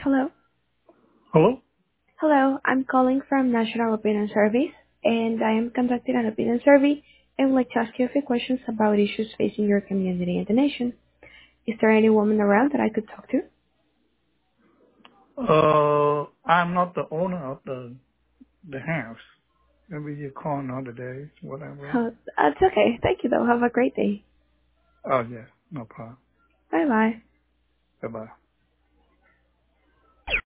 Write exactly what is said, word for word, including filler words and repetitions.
Hello. Hello? Hello, I'm calling from National Opinion Service, and I am conducting an opinion survey and would like to ask you a few questions about issues facing your community and the nation. Is there any woman around that I could talk to? Uh, I'm not the owner of the the house. Maybe you call another day, whatever. Oh, that's okay. Thank you, though. Have a great day. Oh, yeah, no problem. Bye-bye. Goodbye.